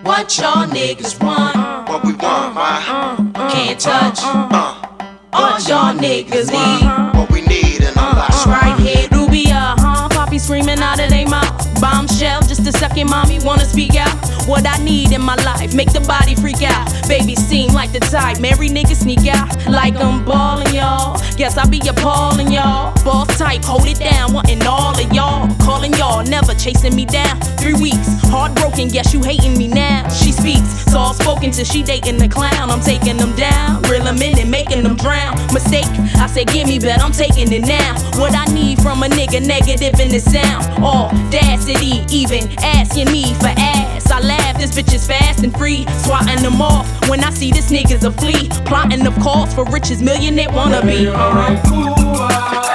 What y'all niggas want? What we want, ma? Can't touch. All y'all niggas need. What we need in our lives. Right here, Rubia, Poppy screaming out of they mouth. Bombshell, just a second, mommy wanna speak out. What I need in my life, make the body freak out. Baby seem like the type, marry niggas sneak out. Like I'm ballin', y'all. Guess I be appallin', y'all. Boss type, hold it down, wantin' all of y'all. Calling y'all, never chasing me down. 3 weeks, heartbroken, guess you hating me now. She speaks, soft spoken till she dating the clown. I'm taking them down, reel them in and making them drown. Mistake, I said give me, bet I'm taking it now. What I need from a nigga, negative in the sound. Audacity, even asking me for ass. I laugh, this bitch is fast and free, swatting them off. When I see this nigga's a flea, plotting of calls for riches, millionaire wannabe. Alright, cool.